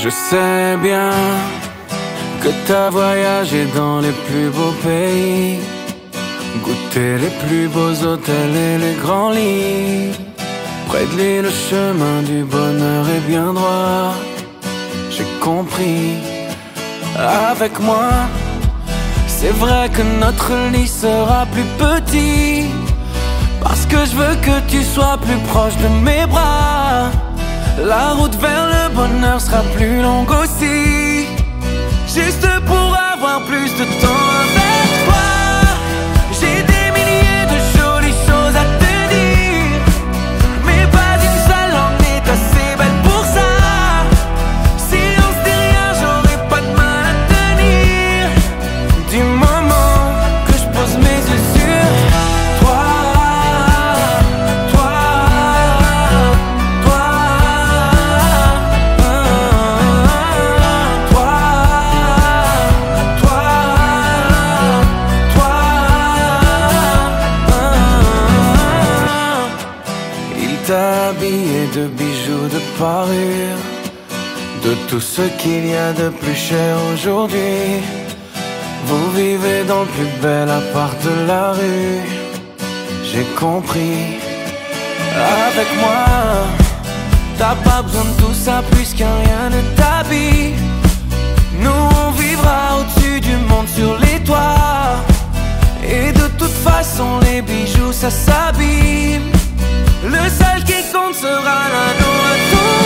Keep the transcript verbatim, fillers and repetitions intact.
Je sais bien que t'as voyagé dans les plus beaux pays, goûté les plus beaux hôtels et les grands lits. Près de lui le chemin du bonheur est bien droit. J'ai compris. Avec moi, c'est vrai que notre lit sera plus petit, parce que je veux que tu sois plus proche de mes bras. La route vers le bonheur sera plus longue aussi, juste pour avoir plus de temps avec toi. J'ai des milliers de jolies choses à te dire, mais pas une seule en est assez belle pour ça. Si on se dit rien, j'aurai pas de mal à tenir, du moment que je pose mes yeux sur toi. Habillé de bijoux, de parures, de tout ce qu'il y a de plus cher aujourd'hui. Vous vivez dans le plus bel appart de la rue. J'ai compris. Avec moi, t'as pas besoin de tout ça puisqu'un rien ne t'habille. Nous on vivra au-dessus du monde sur les toits, et de toute façon les bijoux ça s'abîme. Le seul qui compte sera l'anneau à tout.